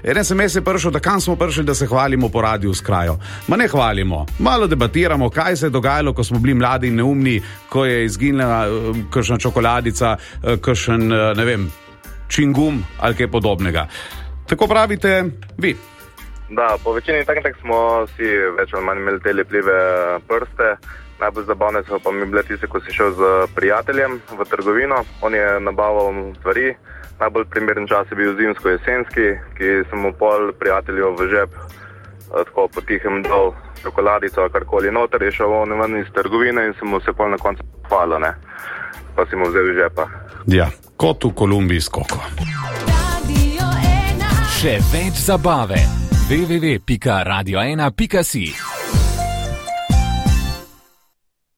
En SMS je prišel, da kam smo prišli, da se hvalimo po radiju s krajo. Ma ne hvalimo, malo debatiramo, kaj se je dogajalo, ko smo bili mladi in neumni, ko je izginila kakšna čokoladica, kakšen, ne vem, čingum ali kaj podobnega. Tako pravite vi. Da, po večini tak smo vsi več ali manj imeli te lepljive prste. Najbolj zabavne so pa mi bile tiste, ko si šel z prijateljem v trgovino. On je nabavil stvari. Najbolj primeren čas je bil zimsko-jesenski, ki sem mu pol prijatelju v žep tako potihem dal čokoladico, karkoli noter, je šel on ven iz trgovine in sem mu se pol na koncu hvalil, ne. Pa si mu vzel iz žepa. Ja, kot v Kolumbiji skoko. Še več zabave. www.radio1.si